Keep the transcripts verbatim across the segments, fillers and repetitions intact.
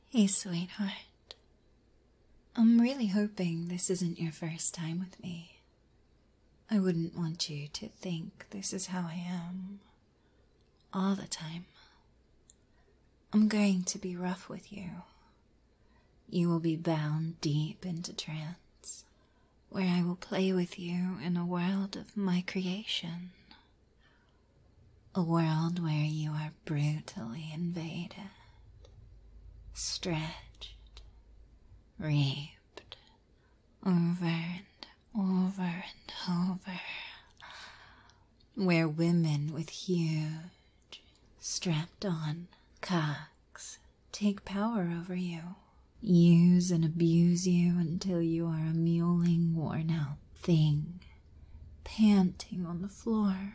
Hey, sweetheart. I'm really hoping this isn't your first time with me. I wouldn't want you to think this is how I am all the time. I'm going to be rough with you. You will be bound deep into trance, where I will play with you in a world of my creation. A world where you are brutally invaded, stretched, raped, over and over and over. Where women with huge, strapped-on cocks take power over you, use and abuse you until you are a mewling, worn-out thing, panting on the floor.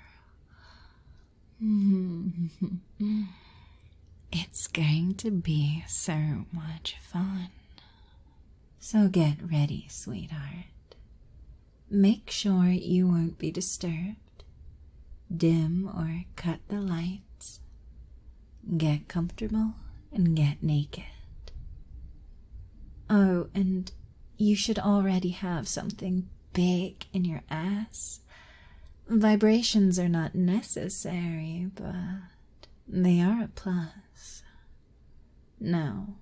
It's going to be so much fun. So get ready, sweetheart. Make sure you won't be disturbed. Dim or cut the lights. Get comfortable and get naked. Oh, and you should already have something big in your ass. Vibrations are not necessary, but they are a plus. Now,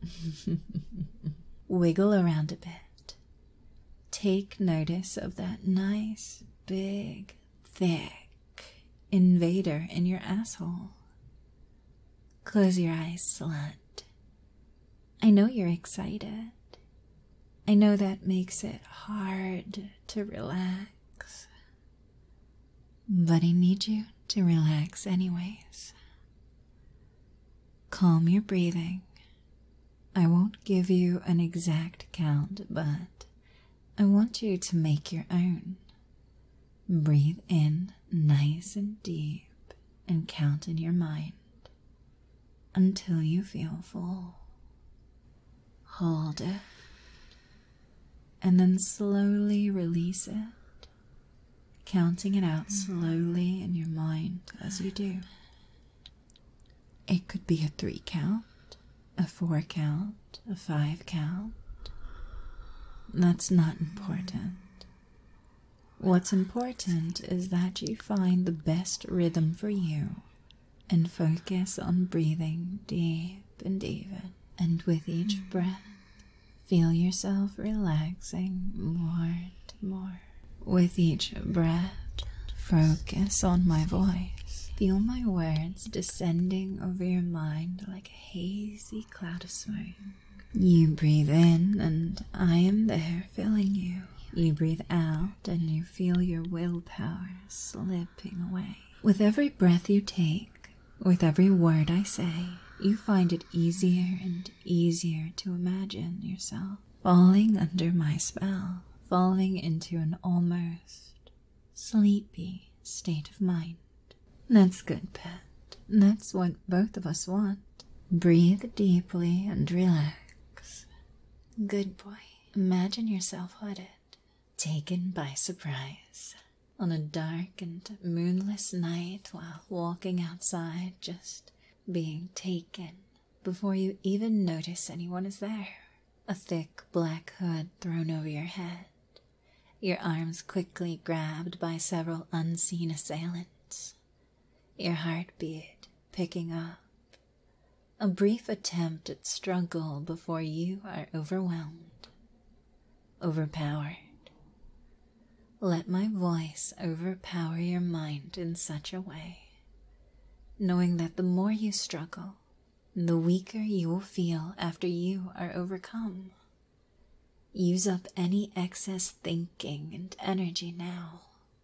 wiggle around a bit. Take notice of that nice, big, thick invader in your asshole. Close your eyes, slut. I know you're excited. I know that makes it hard to relax. But I need you to relax anyways. Calm your breathing. I won't give you an exact count, but I want you to make your own. Breathe in nice and deep and count in your mind until you feel full. Hold it and then slowly release it, counting it out slowly in your mind as you do. It could be a three count, a four count, a five count. That's not important. What's important is that you find the best rhythm for you and focus on breathing deep and even. And with each breath, feel yourself relaxing more and more. With each breath, focus on my voice. Feel my words descending over your mind like a hazy cloud of smoke. You breathe in and I am there filling you. You breathe out and you feel your willpower slipping away. With every breath you take, with every word I say, you find it easier and easier to imagine yourself falling under my spell, falling into an almost sleepy state of mind. That's good, pet. That's what both of us want. Breathe deeply and relax. Good boy. Imagine yourself hooded, taken by surprise, on a dark and moonless night while walking outside, just being taken before you even notice anyone is there. A thick black hood thrown over your head, your arms quickly grabbed by several unseen assailants, your heartbeat picking up. A brief attempt at struggle before you are overwhelmed, overpowered. Let my voice overpower your mind in such a way, knowing that the more you struggle, the weaker you will feel after you are overcome. Use up any excess thinking and energy now.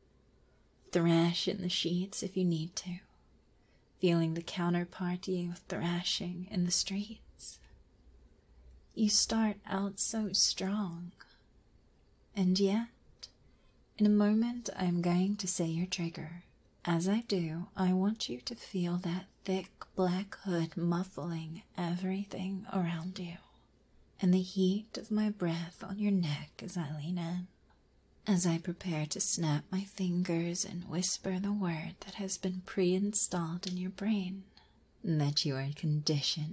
Thrash in the sheets if you need to, feeling the counterpart to you thrashing in the streets. You start out so strong, and yet, in a moment I am going to say your trigger. As I do, I want you to feel that thick black hood muffling everything around you, and the heat of my breath on your neck as I lean in, as I prepare to snap my fingers and whisper the word that has been pre-installed in your brain, that you are conditioned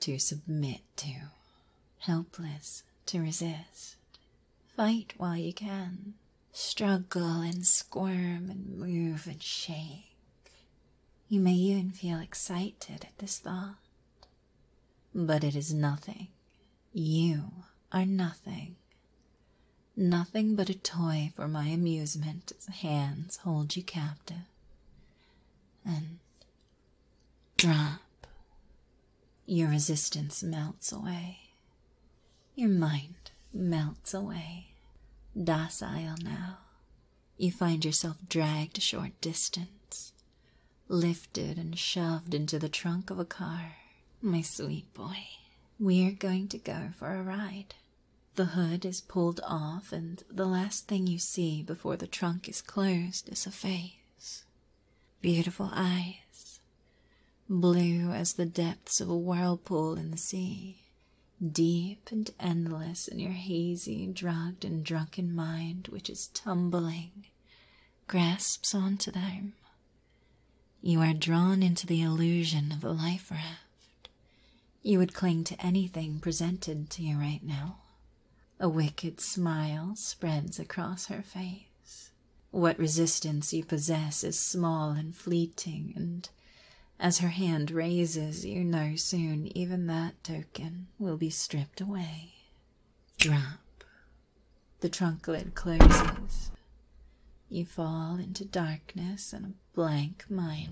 to submit to, helpless to resist. Fight while you can. Struggle and squirm and move and shake. You may even feel excited at this thought. But it is nothing. You are nothing. Nothing but a toy for my amusement as hands hold you captive. And drop. Your resistance melts away. Your mind melts away. Docile now, you find yourself dragged a short distance, lifted and shoved into the trunk of a car. My sweet boy, we are going to go for a ride. The hood is pulled off, and the last thing you see before the trunk is closed is a face. Beautiful eyes, blue as the depths of a whirlpool in the sea. Deep and endless in your hazy, drugged and drunken mind, which is tumbling, grasps onto them. You are drawn into the illusion of the life raft. You would cling to anything presented to you right now. A wicked smile spreads across her face. What resistance you possess is small and fleeting, and as her hand raises, you know soon even that token will be stripped away. Drop. The trunk lid closes. You fall into darkness and a blank mind.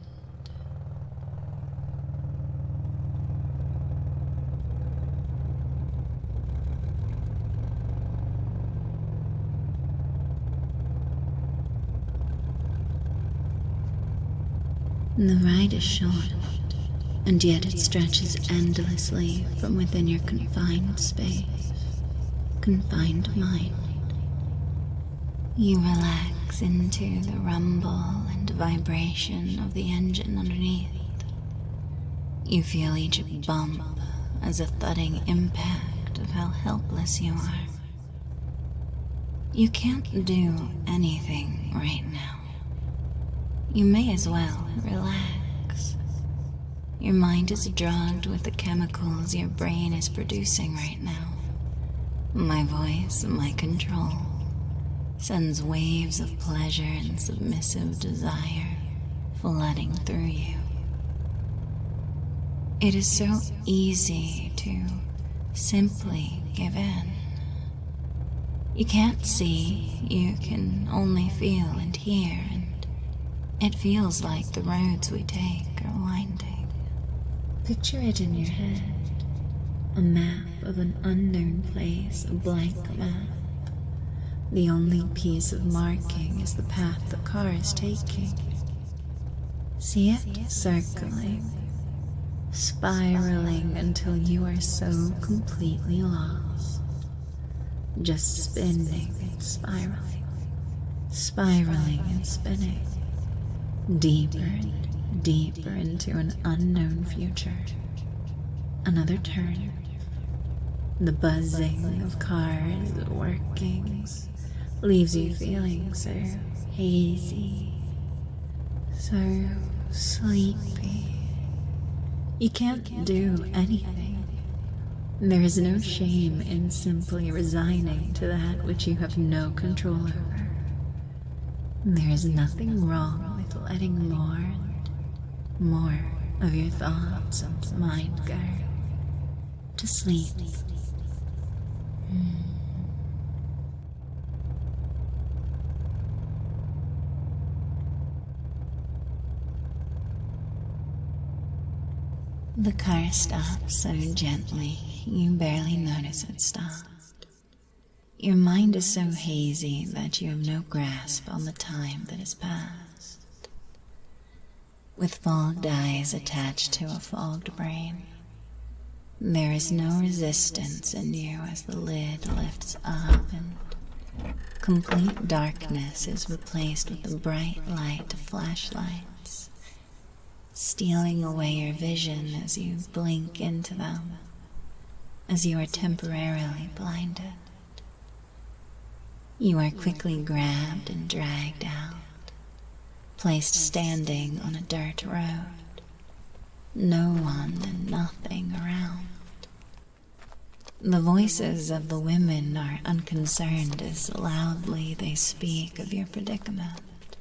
The ride is short, and yet it stretches endlessly from within your confined space, confined mind. You relax into the rumble and vibration of the engine underneath. You feel each bump as a thudding impact of how helpless you are. You can't do anything right now. You may as well relax. Your mind is drugged with the chemicals your brain is producing right now. My voice, my control, sends waves of pleasure and submissive desire flooding through you. It is so easy to simply give in. You can't see, you can only feel and hear, and it feels like the roads we take are winding. Picture it in your head. A map of an unknown place, a blank map. The only piece of marking is the path the car is taking. See it circling, spiraling until you are so completely lost. Just spinning and spiraling, spiraling and spinning. Deeper and deeper into an unknown future. Another turn. The buzzing of cars, workings, leaves you feeling so hazy, so sleepy. You can't do anything. There is no shame in simply resigning to that which you have no control over. There is nothing wrong with letting more and more of your thoughts and mind go to sleep. Mm. The car stops so gently, you barely notice it stopped. Your mind is so hazy that you have no grasp on the time that has passed. With fogged eyes attached to a fogged brain, there is no resistance in you as the lid lifts up and complete darkness is replaced with the bright light of flashlights, stealing away your vision as you blink into them, as you are temporarily blinded. You are quickly grabbed and dragged out, placed standing on a dirt road. No one and nothing around. The voices of the women are unconcerned as loudly they speak of your predicament.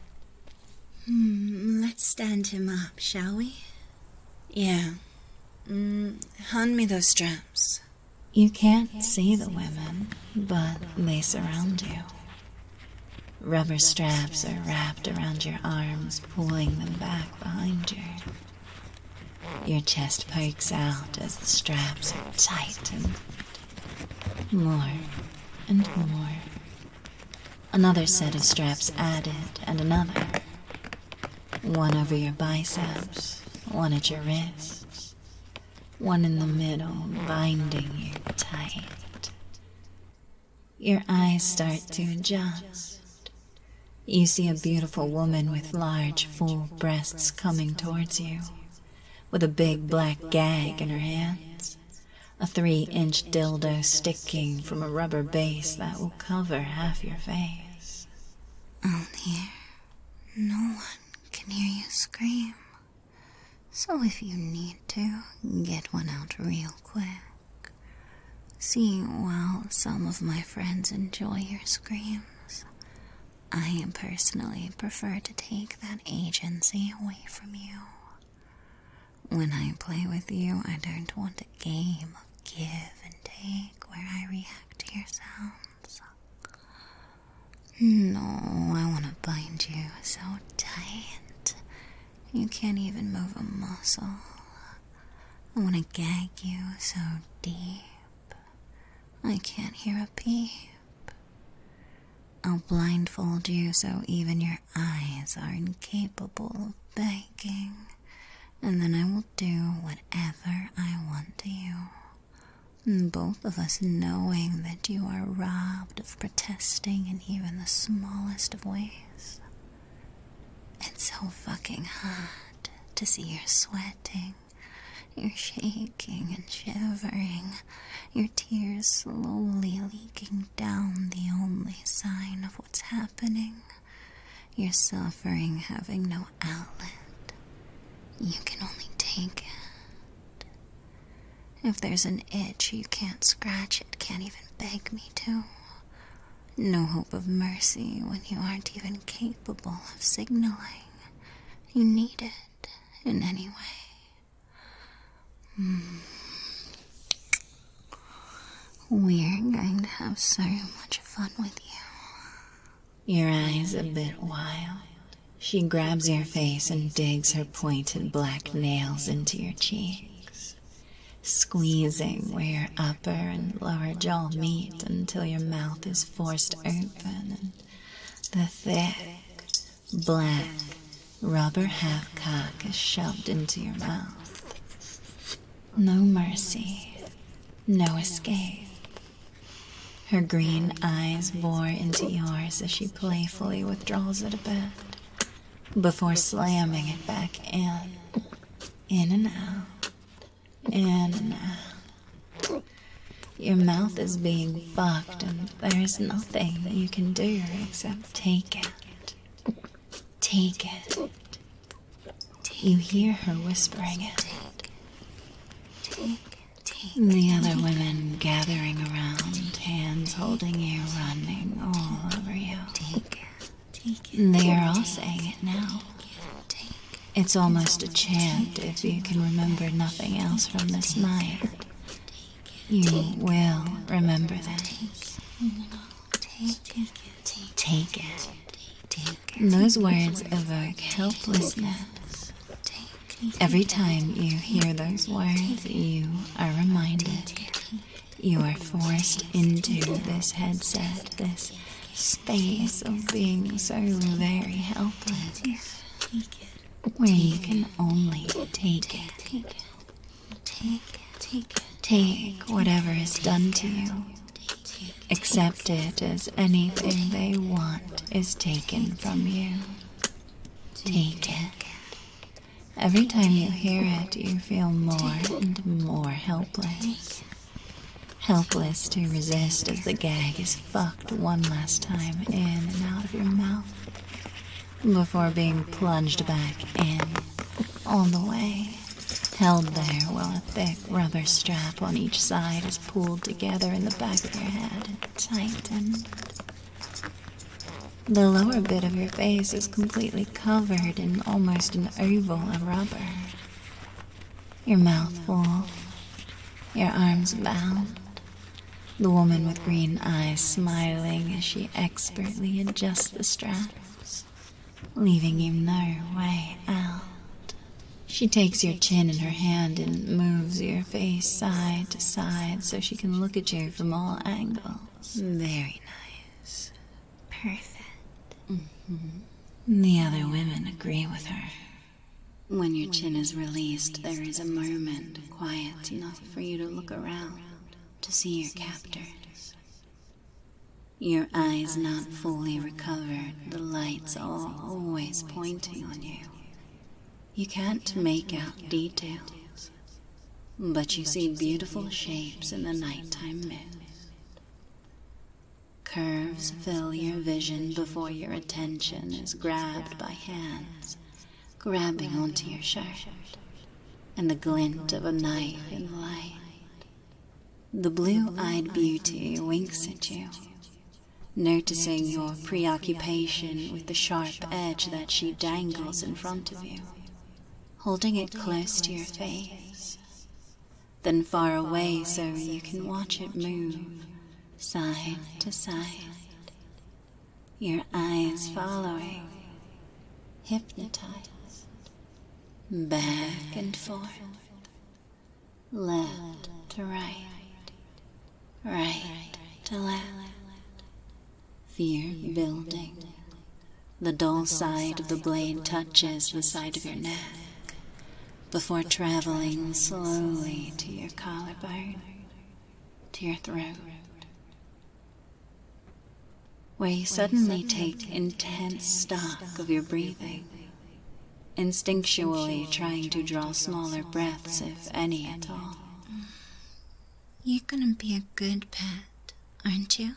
Hmm, let's stand him up, shall we? Yeah. Mm, hand me those straps. You can't see the women, but they surround you. Rubber straps are wrapped around your arms, pulling them back behind you. Your chest pokes out as the straps are tightened. More and more. Another set of straps added, and another. One over your biceps, one at your wrists, one in the middle, binding you tight. Your eyes start to adjust. You see a beautiful woman with large, full breasts coming towards you, with a big black gag in her hands, a three-inch dildo sticking from a rubber base that will cover half your face. Out here, no one can hear you scream. So if you need to, get one out real quick. See, while some of my friends enjoy your screams, I personally prefer to take that agency away from you. When I play with you, I don't want a game of give and take where I react to your sounds. No, I want to bind you so tight you can't even move a muscle. I want to gag you so deep I can't hear a peep. I'll blindfold you so even your eyes are incapable of begging, and then I will do whatever I want to you. Both of us knowing that you are robbed of protesting in even the smallest of ways. It's so fucking hot to see you're sweating, you're shaking and shivering, your tears slowly leaking down the only sign of what's happening. You're suffering, having no outlet. You can only take it. If there's an itch, you can't scratch it, can't even beg me to. No hope of mercy when you aren't even capable of signaling you need it in any way. Hmm. We're going to have so much fun with you. Your eyes a bit wild. She grabs your face and digs her pointed black nails into your cheeks, squeezing where your upper and lower jaw meet until your mouth is forced open and the thick, black, rubber half-cock is shoved into your mouth. No mercy, no escape. Her green eyes bore into yours as she playfully withdraws it a bit, before slamming it back in, in and out, in and out. Your mouth is being fucked and there's nothing that you can do except take it. Take it. You hear her whispering it. Take, take, The other women gathering around, hands holding you, running all over you. take it, take it. They are all saying it now. It's almost a chant if you can remember nothing else from this night. You will remember this. Take it, Take it. take it. Those words evoke helplessness. Every time you hear those words, you are reminded you are forced into this headset, this space of being so very helpless, where you can only take it. Take it, take it. Take whatever is done to you. Accept it as anything they want is taken from you. Take it. Every time you hear it, you feel more and more helpless. Helpless to resist as the gag is fucked one last time in and out of your mouth, before being plunged back in, all the way, held there while a thick rubber strap on each side is pulled together in the back of your head and tightened. The lower bit of your face is completely covered in almost an oval of rubber. Your mouth full, your arms bound, the woman with green eyes smiling as she expertly adjusts the straps, leaving you no way out. She takes your chin in her hand and moves your face side to side so she can look at you from all angles. Very nice. Perfect. Mm-hmm. The other women agree with her. When your chin is released, there is a moment quiet enough for you to look around to see your captors. Your eyes not fully recovered, the lights all always pointing on you. You can't make out details, but you see beautiful shapes in the nighttime mist. Curves fill your vision before your attention is grabbed by hands, grabbing onto your shirt, and the glint of a knife in light. The blue-eyed beauty winks at you, noticing your preoccupation with the sharp edge that she dangles in front of you, holding it close to your face, then far away so you can watch it move side to side, your eyes following, hypnotized, back and forth, left to right, right to left, fear building. The dull side of the blade touches the side of your neck before traveling slowly to your collarbone, to your throat, where you suddenly take intense stock of your breathing, instinctually trying to draw smaller breaths, if any at all. You're gonna be a good pet, aren't you?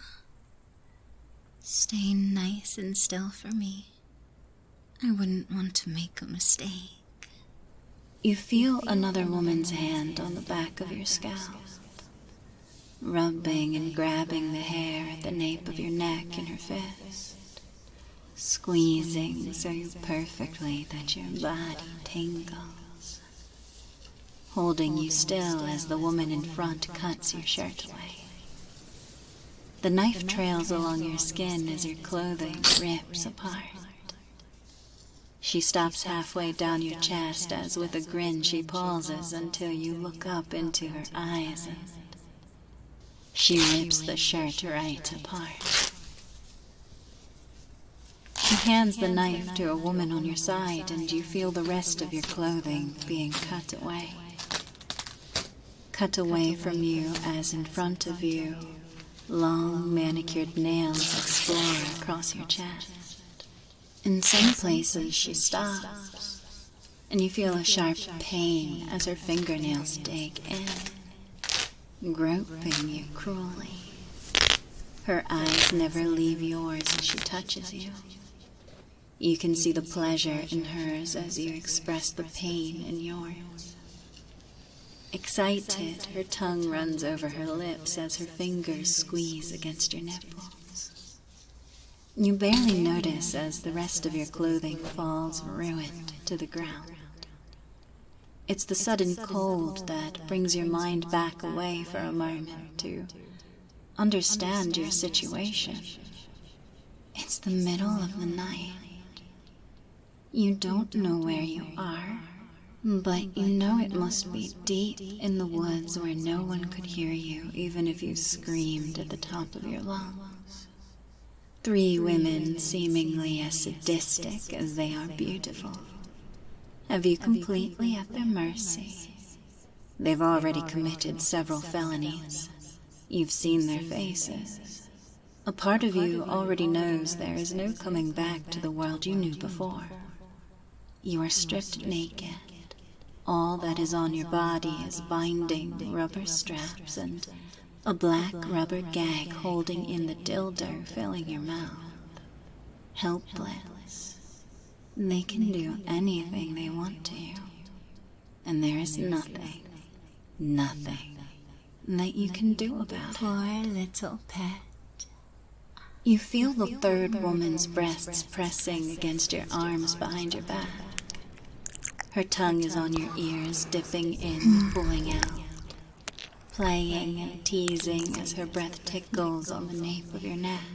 Stay nice and still for me. I wouldn't want to make a mistake. You feel another woman's hand on the back of your scalp, rubbing and grabbing the hair at the nape of your neck in her fist, squeezing so perfectly that your body tingles, holding you still as the woman in front cuts your shirt away. The knife trails along your skin as your clothing rips apart. She stops halfway down your chest as with a grin she pauses until you look up into her eyes and she rips the shirt right apart. She hands the knife to a woman on your side and you feel the rest of your clothing being cut away. Cut away from you as in front of you, long manicured nails explore across your chest. In some places she stops, and you feel a sharp pain as her fingernails dig in, groping you cruelly. Her eyes never leave yours as she touches you. You can see the pleasure in hers as you express the pain in yours. Excited, her tongue runs over her lips as her fingers squeeze against your nipples. You barely notice as the rest of your clothing falls ruined to the ground. It's the sudden cold that brings your mind back away for a moment to understand your situation. It's the middle of the night. You don't know where you are, but you know it must be deep in the woods where no one could hear you even if you screamed at the top of your lungs. Three women, seemingly as sadistic as they are beautiful, have you completely at their mercy. They've already committed several felonies. You've seen their faces. A part of you already knows there is no coming back to the world you knew before. You are stripped naked. All that is on your body is binding rubber straps and a black rubber gag holding in the dildo filling your mouth. Helpless. They can do anything they want to you. And there is nothing, nothing that you can do about it. Poor little pet. You feel the third woman's breasts pressing against your arms behind your back. Her tongue is on your ears, dipping in, pulling out, playing and teasing as her breath tickles on the nape of your neck.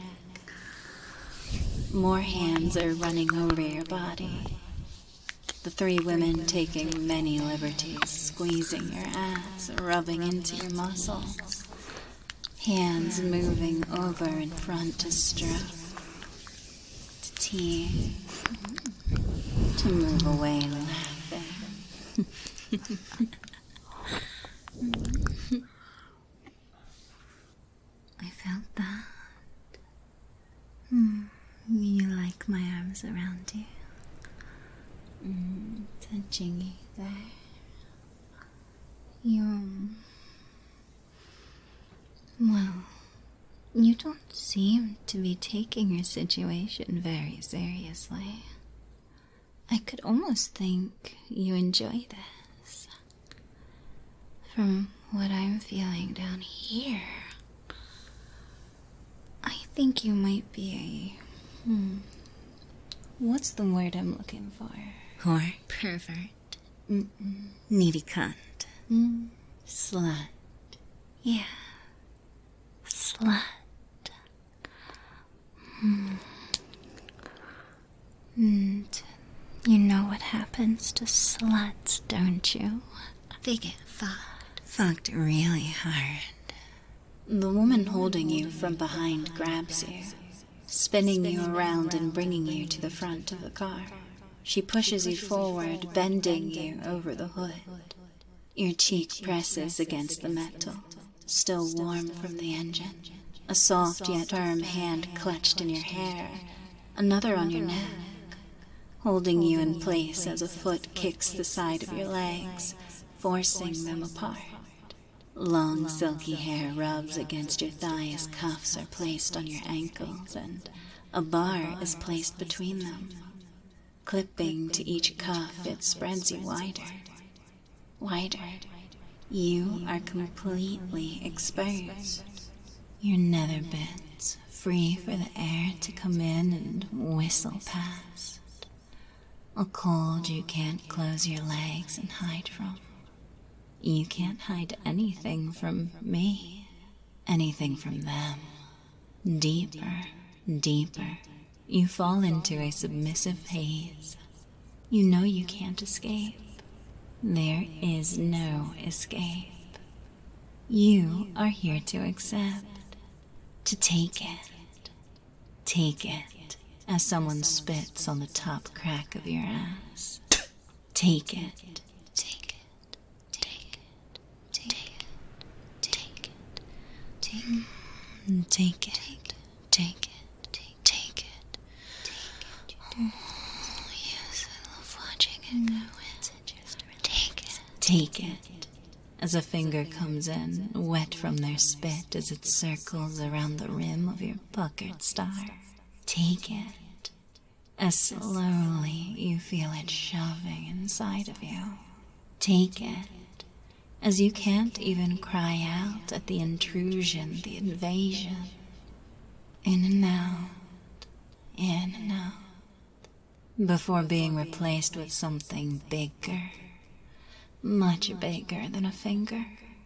More hands are running over your body. The three women taking many liberties, squeezing your ass, rubbing into your muscles. Hands moving over in front to stroke, to tease, to move away laughing. I felt that. Mm, you like my arms around you. Mm, touching you there. You... Well, you don't seem to be taking your situation very seriously. I could almost think you enjoy this. From what I'm feeling down here, I think you might be a... Hmm, what's the word I'm looking for? Whore. Pervert. Mm-mm. Needy cunt. Mm. Slut. Yeah. Slut. Hmm. And you know what happens to sluts, don't you? They get fucked. Fucked really hard. The woman holding you from behind grabs you, spinning you around and bringing you to the front of the car. She pushes you forward, bending you over the hood. Your cheek presses against the metal, still warm from the engine. A soft yet firm hand clutched in your hair, another on your neck, holding you in place as a foot kicks the side of your legs, forcing them apart. Long silky hair rubs against your thigh as cuffs are placed on your ankles, and a bar is placed between them. Clipping to each cuff, it spreads you wider, wider. You are completely exposed. Your nether bits free for the air to come in and whistle past. A cold you can't close your legs and hide from. You can't hide anything from me, anything from them. Deeper, deeper, you fall into a submissive haze. You know you can't escape. There is no escape. You are here to accept, to take it. Take it as someone spits on the top crack of your ass. Take it. Take it. Take it. Take it. Take it. Take it. Take it. Take it. Take it. Oh, yes, I love watching it go in. Take it. Take it. As a finger comes in, wet from their spit as it circles around the rim of your puckered star. Take it. As slowly you feel it shoving inside of you. Take it. As you can't even cry out at the intrusion, the invasion. In and out. In and out. Before being replaced with something bigger. Much bigger than a finger.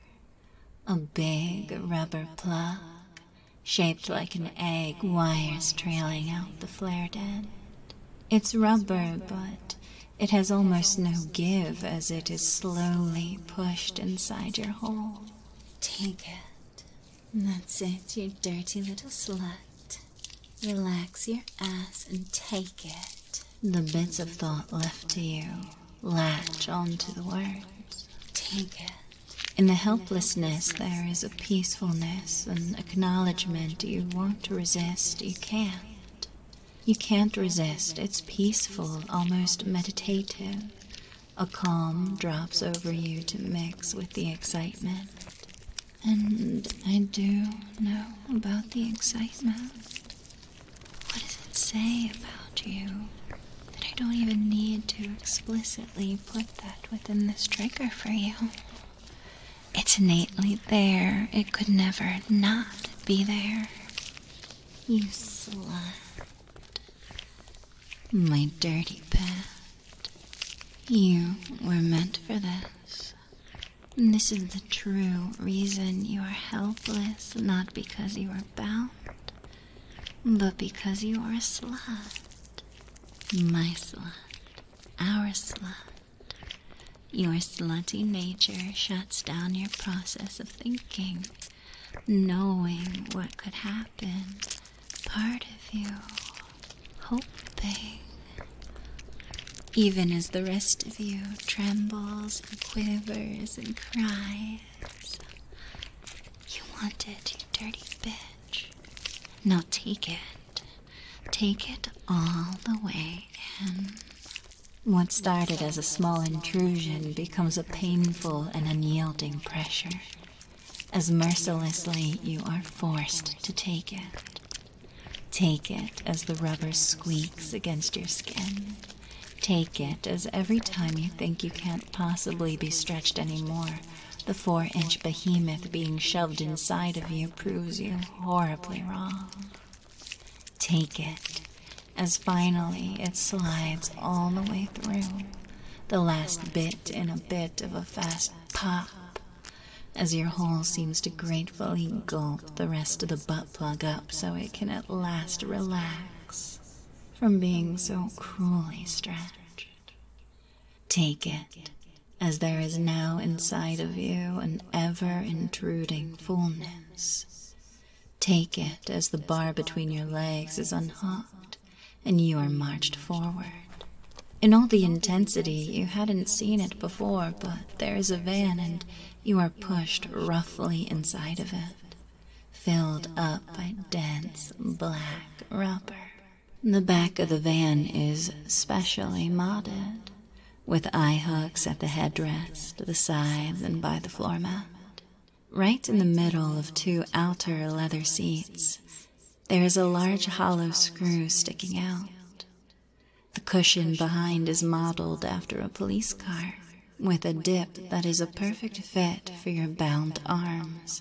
A big rubber plug, shaped like an egg, wires trailing out the flared end. It's rubber, but it has almost no give as it is slowly pushed inside your hole. Take it. That's it, you dirty little slut. Relax your ass and take it. The bits of thought left to you latch onto the words. Take it. In the helplessness there is a peacefulness, an acknowledgement you want to resist, you can't. You can't resist, it's peaceful, almost meditative. A calm drops over you to mix with the excitement. And I do know about the excitement. What does it say about you But I don't even need to explicitly put that within this trigger for you. It's innately there. It could never not be there. You slut. My dirty pet. You were meant for this. And this is the true reason you are helpless, not because you are bound, but because you are a slut. My slut. Our slut. Your slutty nature shuts down your process of thinking, knowing what could happen. Part of you, hoping. Even as the rest of you trembles and quivers and cries. You want it, you dirty bitch. Now take it. Take it all the way in. What started as a small intrusion becomes a painful and unyielding pressure, as mercilessly you are forced to take it. Take it as the rubber squeaks against your skin. Take it as every time you think you can't possibly be stretched anymore, the four-inch behemoth being shoved inside of you proves you horribly wrong. Take it as finally it slides all the way through, the last bit in a bit of a fast pop, as your hole seems to gratefully gulp the rest of the butt plug up so it can at last relax from being so cruelly stretched. Take it as there is now inside of you an ever-intruding fullness. Take it as the bar between your legs is unhooked and you are marched forward. In all the intensity, you hadn't seen it before, but there is a van and you are pushed roughly inside of it, filled up by dense black rubber. The back of the van is specially modded, with eye hooks at the headrest, the sides, and by the floor mat. Right in the middle of two outer leather seats, there is a large hollow screw sticking out. The cushion behind is modeled after a police car, with a dip that is a perfect fit for your bound arms.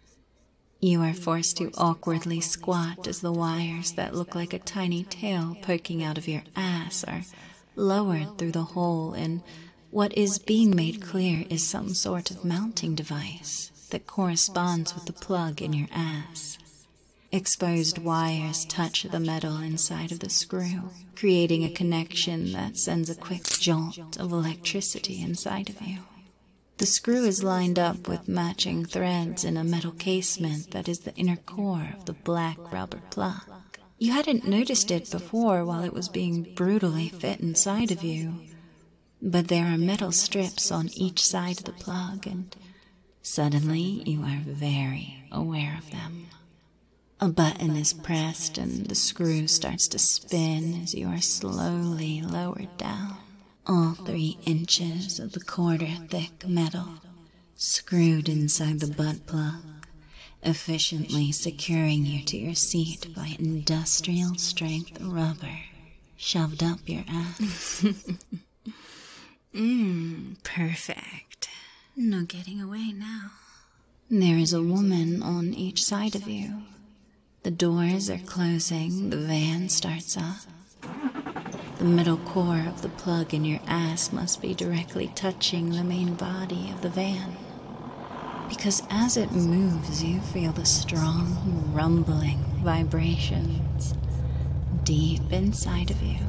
You are forced to awkwardly squat as the wires that look like a tiny tail poking out of your ass are lowered through the hole in what is being made clear is some sort of mounting device that corresponds with the plug in your ass. Exposed wires touch the metal inside of the screw, creating a connection that sends a quick jolt of electricity inside of you. The screw is lined up with matching threads in a metal casement that is the inner core of the black rubber plug. You hadn't noticed it before while it was being brutally fit inside of you, but there are metal strips on each side of the plug, and suddenly you are very aware of them. A button is pressed and the screw starts to spin as you are slowly lowered down. All three inches of the quarter-thick metal screwed inside the butt plug, efficiently securing you to your seat by industrial-strength rubber shoved up your ass. Mmm, perfect. No getting away now. There is a woman on each side of you. The doors are closing, the van starts up. The middle core of the plug in your ass must be directly touching the main body of the van, because as it moves you feel the strong, rumbling vibrations deep inside of you.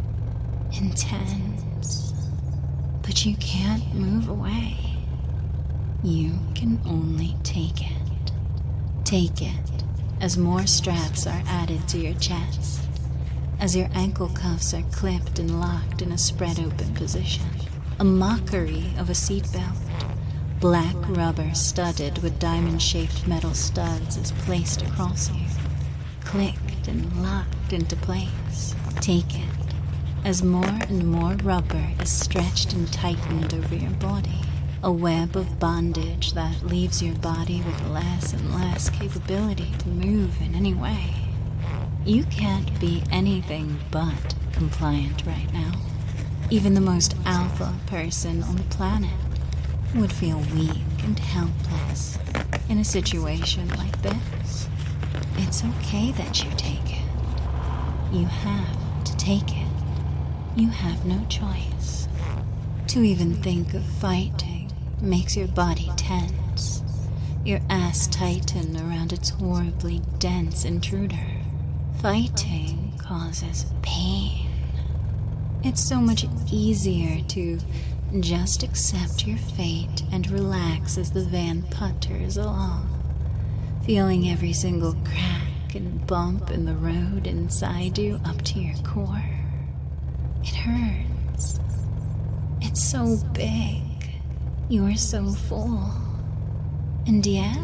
Intense, but you can't move away. You can only take it. Take it. As more straps are added to your chest, as your ankle cuffs are clipped and locked in a spread-open position. A mockery of a seatbelt, black rubber studded with diamond-shaped metal studs is placed across you, clicked and locked into place. Take it, as more and more rubber is stretched and tightened over your body. A web of bondage that leaves your body with less and less capability to move in any way. You can't be anything but compliant right now. Even the most alpha person on the planet would feel weak and helpless in a situation like this. It's okay that you take it. You have to take it. You have no choice. To even think of fighting makes your body tense, your ass tighten around its horribly dense intruder. Fighting causes pain. It's so much easier to just accept your fate and relax as the van putters along, feeling every single crack and bump in the road inside you up to your core. It hurts. It's so big. You're so full. And yet,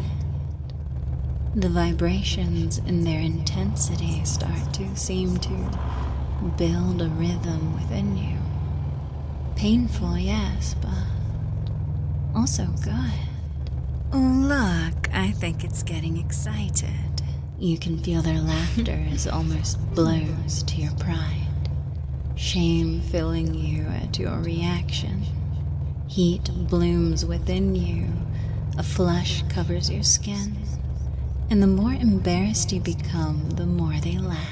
the vibrations in their intensity start to seem to build a rhythm within you. Painful, yes, but also good. Oh, look, I think it's getting excited. You can feel their laughter as almost blows to your pride. Shame filling you at your reaction. Heat blooms within you. A flush covers your skin. And the more embarrassed you become, the more they laugh.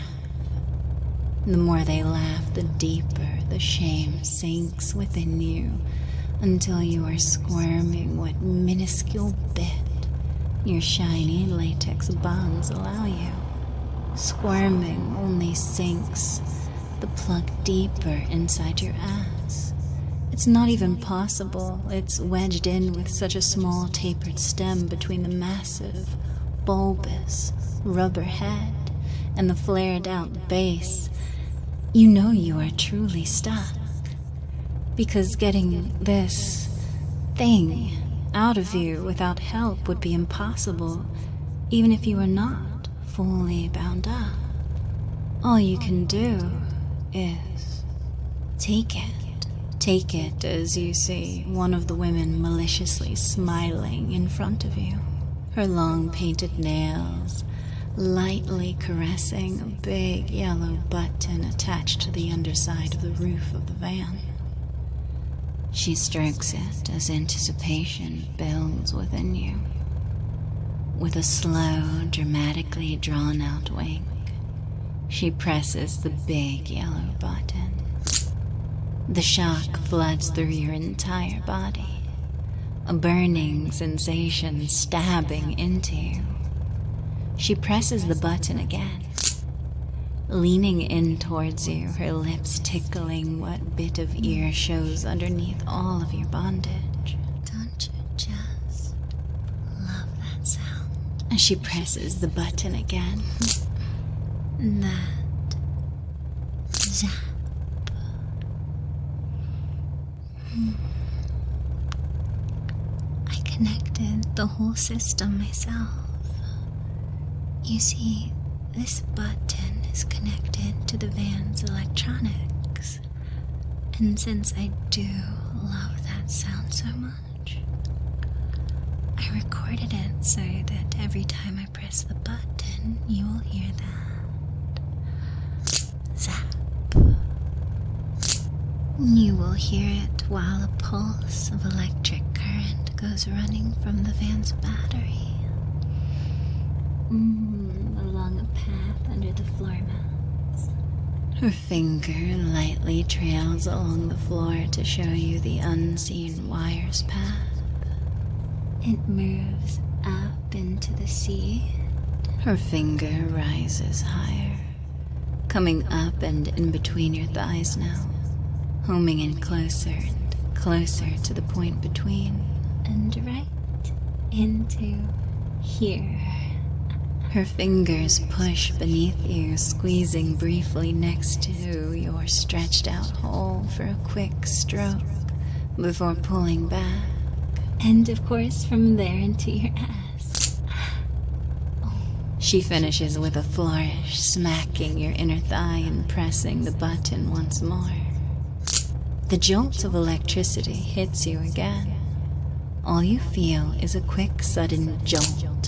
The more they laugh, the deeper the shame sinks within you until you are squirming what minuscule bit your shiny latex bonds allow you. Squirming only sinks the plug deeper inside your ass. It's not even possible. It's wedged in with such a small tapered stem between the massive, bulbous rubber head and the flared out base. You know you are truly stuck, because getting this thing out of you without help would be impossible, even if you are not fully bound up. All you can do is take it. Take it as you see one of the women maliciously smiling in front of you, her long painted nails lightly caressing a big yellow button attached to the underside of the roof of the van. She strokes it as anticipation builds within you. With a slow, dramatically drawn-out wink, she presses the big yellow button. The shock floods through your entire body, a burning sensation stabbing into you. She presses the button again, leaning in towards you, her lips tickling what bit of ear shows underneath all of your bondage. Don't you just love that sound? As she presses the button again. That zap. I connected the whole system myself. You see, this button is connected to the van's electronics. And since I do love that sound so much, I recorded it so that every time I press the button, you will hear that zap. You will hear it while a pulse of electric current goes running from the van's battery. Mm, along a path under the floor mats. Her finger lightly trails along the floor to show you the unseen wire's path. It moves up into the sea. Her finger rises higher, coming up and in between your thighs now, homing in closer and closer to the point between. And right into here. Her fingers push beneath you, squeezing briefly next to your stretched out hole for a quick stroke before pulling back. And of course from there into your ass. She finishes with a flourish, smacking your inner thigh and pressing the button once more. The jolt of electricity hits you again. All you feel is a quick, sudden jolt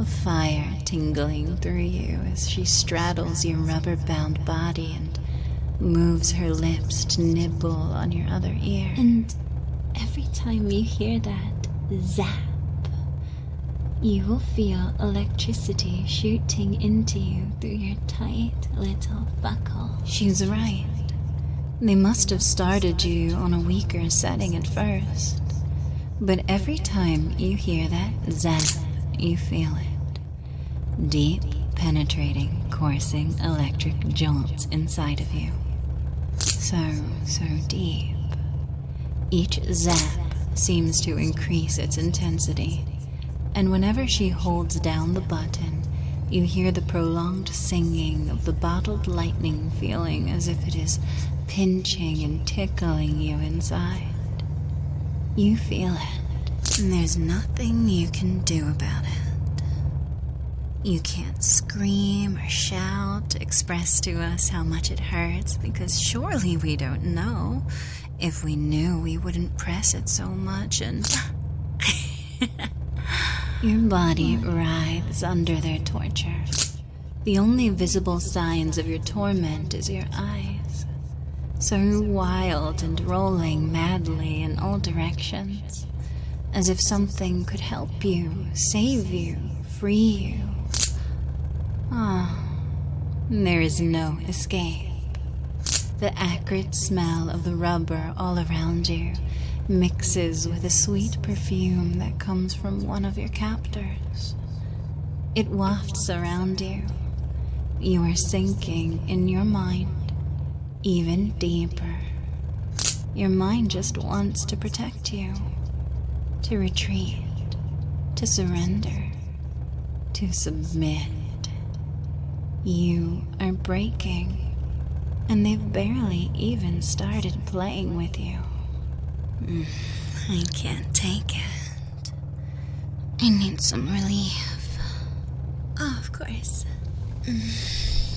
a fire tingling through you as she straddles your rubber-bound body and moves her lips to nibble on your other ear. And every time you hear that zap, you will feel electricity shooting into you through your tight little buckle. She's right. They must have started you on a weaker setting at first. But every time you hear that zap, you feel it. Deep, penetrating, coursing electric jolts inside of you. So, so deep. Each zap seems to increase its intensity, and whenever she holds down the button, you hear the prolonged singing of the bottled lightning, feeling as if it is pinching and tickling you inside. You feel it, and there's nothing you can do about it. You can't scream or shout, express to us how much it hurts, because surely we don't know. If we knew, we wouldn't press it so much, and your body writhes under their torture. The only visible signs of your torment is your eyes, so wild and rolling madly in all directions, as if something could help you, save you, free you. Ah, there is no escape. The acrid smell of the rubber all around you mixes with a sweet perfume that comes from one of your captors. It wafts around you. You are sinking in your mind even deeper. Your mind just wants to protect you, to retreat, to surrender, to submit. You are breaking, and they've barely even started playing with you. Mm, I can't take it. I need some relief. Oh, of course. Mm.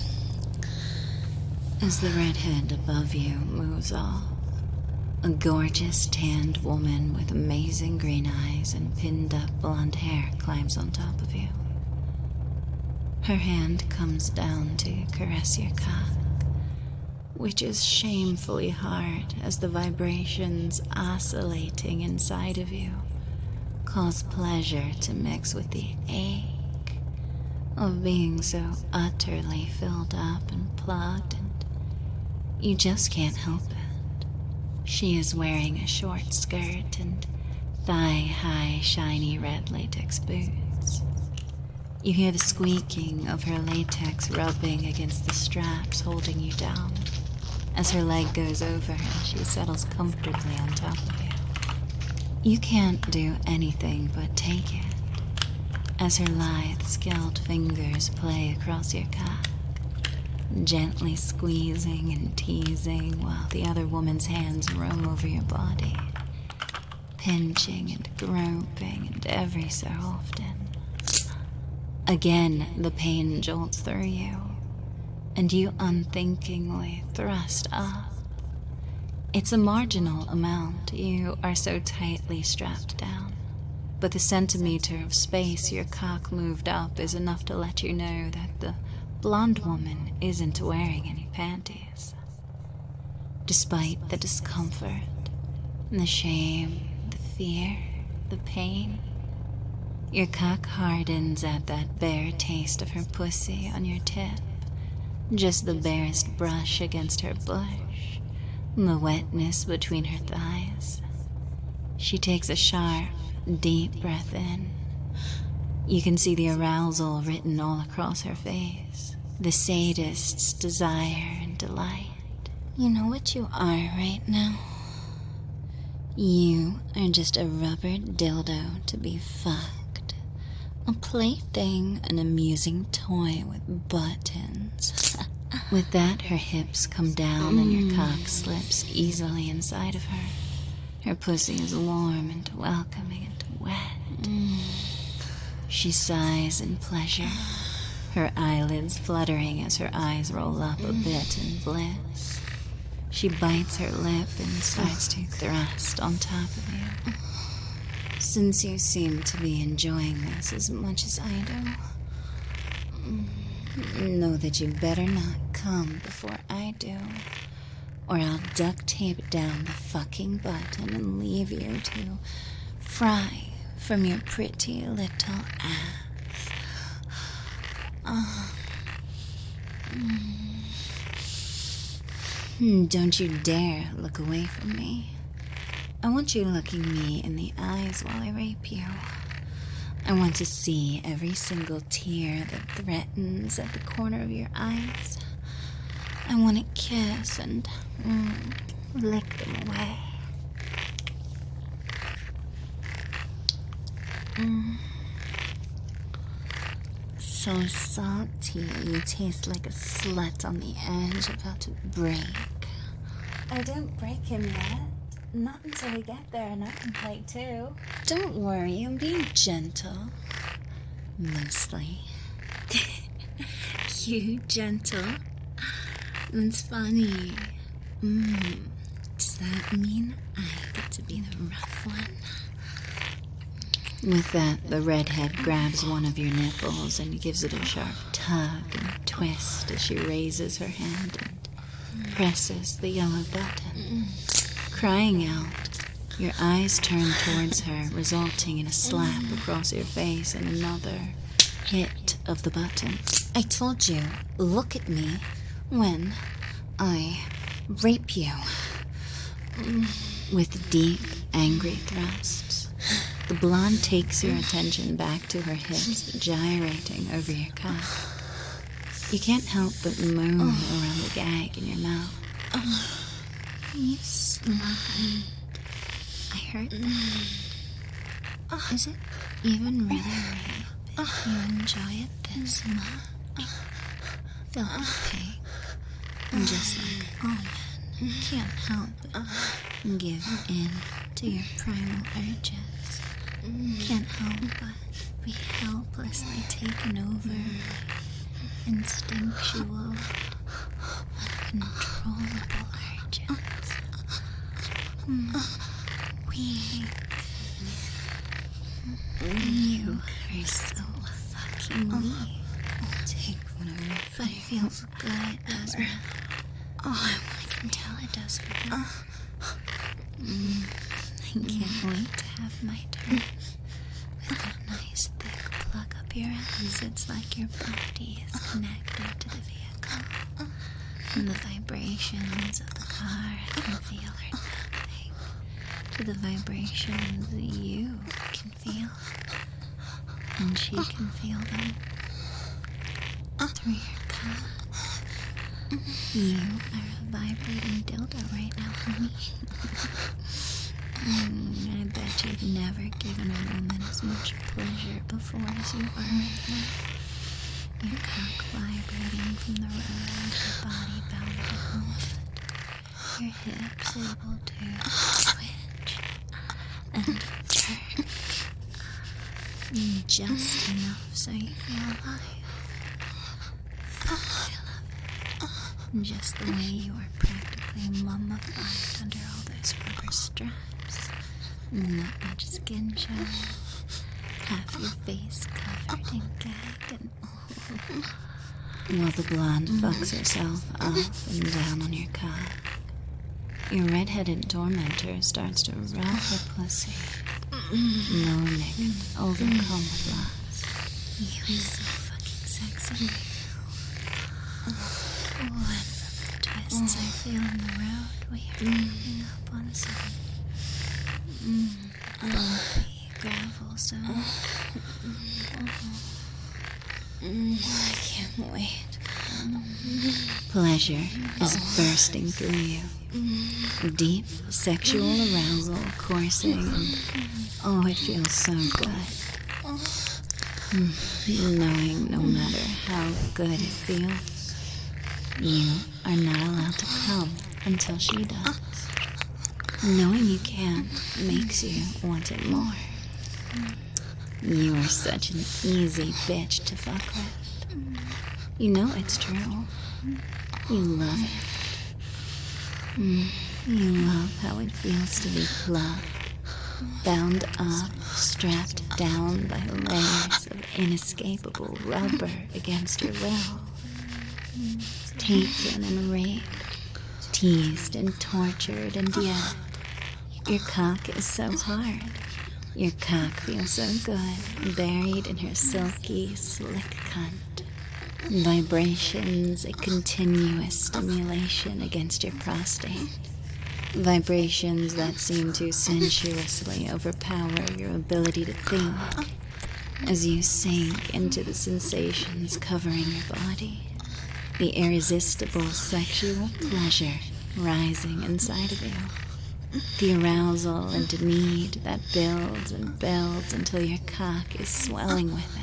As the redhead above you moves off, a gorgeous tanned woman with amazing green eyes and pinned up blonde hair climbs on top of you. Her hand comes down to caress your cock, which is shamefully hard as the vibrations oscillating inside of you cause pleasure to mix with the ache of being so utterly filled up and plugged, and you just can't help it. She is wearing a short skirt and thigh-high shiny red latex boots. You hear the squeaking of her latex rubbing against the straps holding you down as her leg goes over and she settles comfortably on top of you. You can't do anything but take it as her lithe, skilled fingers play across your cock, gently squeezing and teasing while the other woman's hands roam over your body, pinching and groping, and every so often, again the pain jolts through you, and you unthinkingly thrust up. It's a marginal amount, you are so tightly strapped down, but the centimeter of space your cock moved up is enough to let you know that the blonde woman isn't wearing any panties. Despite the discomfort, the shame, the fear, the pain, your cock hardens at that bare taste of her pussy on your tip, just the barest brush against her bush, the wetness between her thighs. She takes a sharp, deep breath in. You can see the arousal written all across her face, the sadist's desire and delight. You know what you are right now? You are just a rubber dildo to be fucked. A plaything, an amusing toy with buttons. With that, her hips come down and your cock slips easily inside of her. Her pussy is warm and welcoming and wet. She sighs in pleasure, her eyelids fluttering as her eyes roll up a bit in bliss. She bites her lip and starts to thrust on top of you. Since you seem to be enjoying this as much as I do, know that you better not come before I do, or I'll duct tape down the fucking button and leave you to fry from your pretty little ass. Oh. Mm. Don't you dare look away from me. I want you looking me in the eyes while I rape you. I want to see every single tear that threatens at the corner of your eyes. I want to kiss and mm, lick them away. Mm. So salty, you taste like a slut on the edge about to break. I don't break him yet. Not until we get there, and I can play too. Don't worry, I'm being gentle. Mostly. You gentle? That's funny. Mm. Does that mean I get to be the rough one? With that, the redhead grabs one of your nipples and gives it a sharp tug and twist as she raises her hand and presses the yellow button. Crying out, your eyes turn towards her, resulting in a slap across your face and another hit of the button. I told you, look at me when I rape you. With deep, angry thrusts, the blonde takes your attention back to her hips, gyrating over your cock. You can't help but moan around the gag in your mouth. You slut. I hurt that. Is it even really rape if you enjoy it this much? Filthy pig. And just like all men, can't help but give in to your primal urges. Can't help but be helplessly taken over by instinctual, uncontrollable urges. Weak. You are so fucking weak. I'll take whatever if it feels good, doesn't it? Oh, I can tell it does for you. Mm, I can't wait to have my turn. With a nice thick plug up your ass, it's like your body is connected to the vehicle. And the vibrations of the car I can feel are nothing to the vibrations you can feel. And she can feel them through your cock. You are a vibrating dildo right now, honey. mm, I bet you've never given a woman as much pleasure before as you are right now. Your cock vibrating from the road, your body bounding off, your hips able to twitch and jerk. Just enough so you feel alive. I love it. Just the way you are practically mummified under all those rubber straps. Not much skin showing. Half your face covered in gag and all. While the blonde fucks herself up and down on your cock, your red-headed tormentor starts to rub her pussy. No nick overcome with lust. You are so fucking sexy. Oh, and from the twists I feel in the road, we are moving up on some bumpy gravel zone. I can't wait. Pleasure is bursting through you. Deep sexual arousal coursing, and oh, it feels so good. Knowing no matter how good it feels, you are not allowed to come until she does. Knowing you can't makes you want it more. You are such an easy bitch to fuck with. You know it's true. You love it. Mm, you love how it feels to be plugged, bound up, strapped down by layers of inescapable rubber against your will. Taken and raped, teased and tortured, and yet your cock is so hard. Your cock feels so good, buried in her silky, slick cunt. Vibrations, a continuous stimulation against your prostate. Vibrations that seem to sensuously overpower your ability to think as you sink into the sensations covering your body. The irresistible sexual pleasure rising inside of you. The arousal and need that builds and builds until your cock is swelling with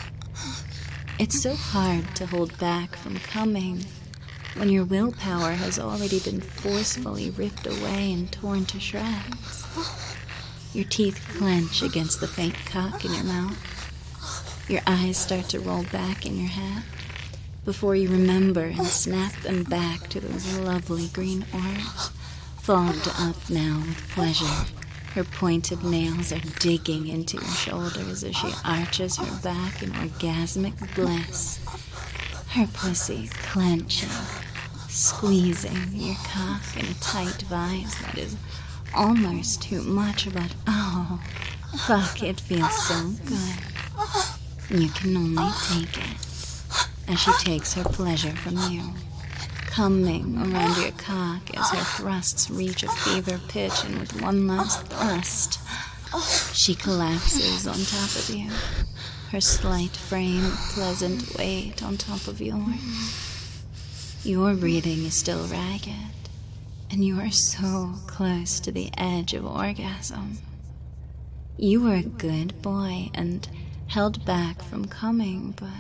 it. It's so hard to hold back from coming when your willpower has already been forcefully ripped away and torn to shreds. Your teeth clench against the faint cock in your mouth. Your eyes start to roll back in your head before you remember and snap them back to those lovely green orbs, fogged up now with pleasure. Her pointed nails are digging into your shoulders as she arches her back in orgasmic bliss. Her pussy clenching, squeezing your cock in a tight vise that is almost too much, but oh, fuck, it feels so good. You can only take it as she takes her pleasure from you, coming around your cock as her thrusts reach a fever pitch, and with one last thrust, she collapses on top of you, her slight frame a pleasant weight on top of yours. Your breathing is still ragged, and you are so close to the edge of orgasm. You were a good boy and held back from coming, but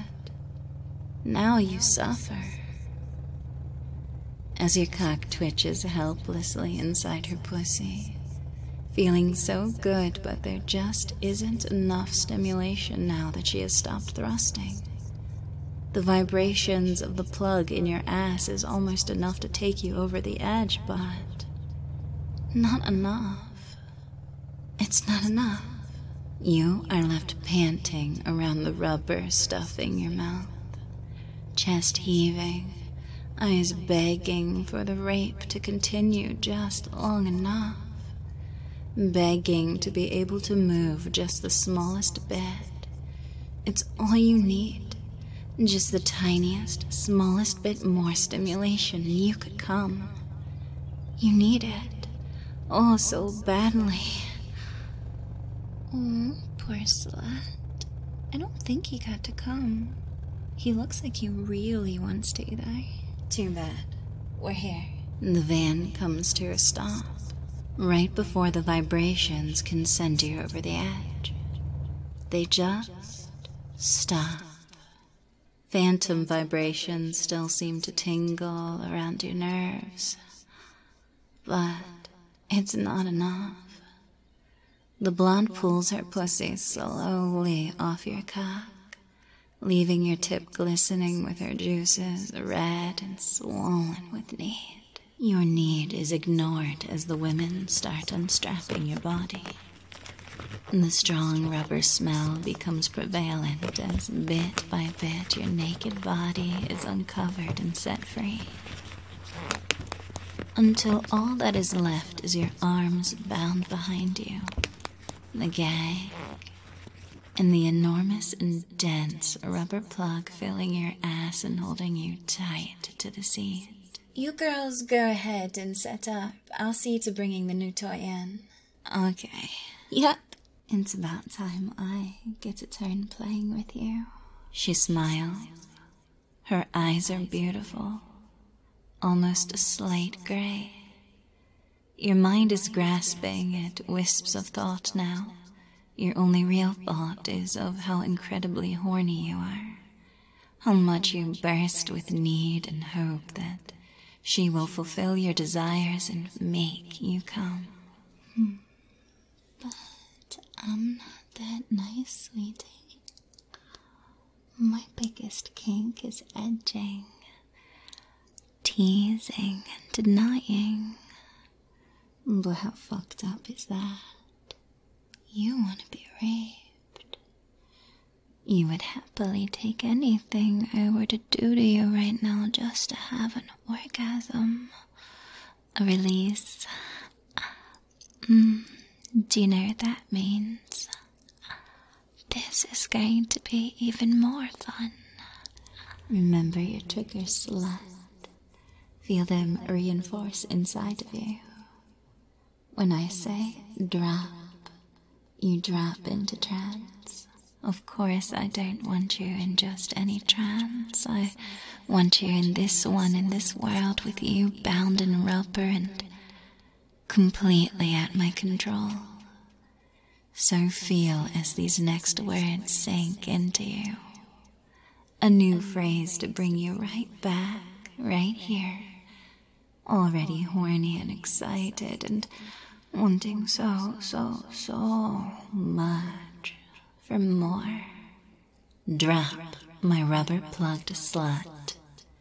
now you suffer. As your cock twitches helplessly inside her pussy, feeling so good, but there just isn't enough stimulation now that she has stopped thrusting. The vibrations of the plug in your ass is almost enough to take you over the edge, but not enough. It's not enough. You are left panting around the rubber stuffing your mouth, chest heaving, eyes begging for the rape to continue just long enough, begging to be able to move just the smallest bit. It's all you need, just the tiniest, smallest bit more stimulation and you could come. You need it, oh so badly. Oh, poor slut. I don't think he got to come. He looks like he really wants to, though. Too bad. We're here. The van comes to a stop, right before the vibrations can send you over the edge. They just stop. Phantom vibrations still seem to tingle around your nerves, but it's not enough. The blonde pulls her pussy slowly off your cock, leaving your tip glistening with her juices, red and swollen with need. Your need is ignored as the women start unstrapping your body. The strong rubber smell becomes prevalent as bit by bit your naked body is uncovered and set free, until all that is left is your arms bound behind you, the gag, and the enormous and dense rubber plug filling your ass and holding you tight to the seat. You girls go ahead and set up. I'll see to bringing the new toy in. Okay. Yep. It's about time I get a turn playing with you. She smiles. Her eyes are beautiful, almost a slate gray. Your mind is grasping at wisps of thought now. Your only real thought is of how incredibly horny you are, how much you burst with need and hope that she will fulfill your desires and make you come. Hmm. But I'm not that nice, sweetie. My biggest kink is edging, teasing, and denying. But how fucked up is that? You would happily take anything I were to do to you right now just to have an orgasm. A release. Mm, do you know what that means? This is going to be even more fun. Remember your triggers, slut. Feel them reinforce inside of you. When I say drop, you drop into trance. Of course, I don't want you in just any trance. I want you in this one, in this world, with you bound in rubber and completely at my control. So feel as these next words sink into you. A new phrase to bring you right back, right here. Already horny and excited and wanting so, so, so much for more. Drop, my rubber-plugged slut.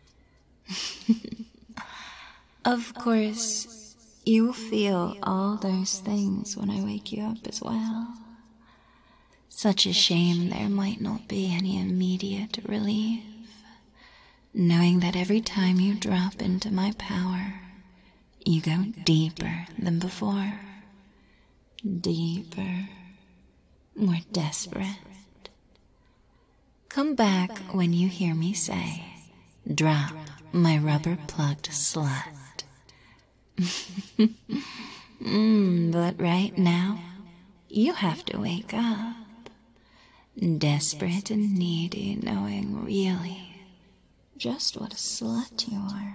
Of course, you'll feel all those things when I wake you up as well. Such a shame there might not be any immediate relief, knowing that every time you drop into my power, you go deeper than before. Deeper, more desperate. Come back when you hear me say, drop, my rubber-plugged slut. mm, but right now, you have to wake up. Desperate and needy, knowing really just what a slut you are.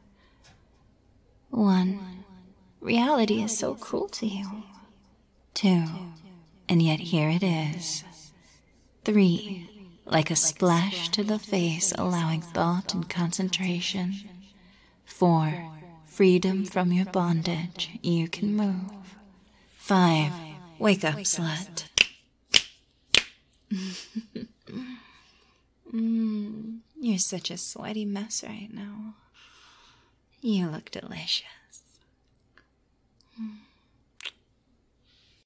One, reality is so cruel to you. Two, and yet here it is. Three, like a splash to the face, allowing thought and concentration. Four, freedom from your bondage, you can move. Five, wake up, slut. mm, you're such a sweaty mess right now. You look delicious. Mm.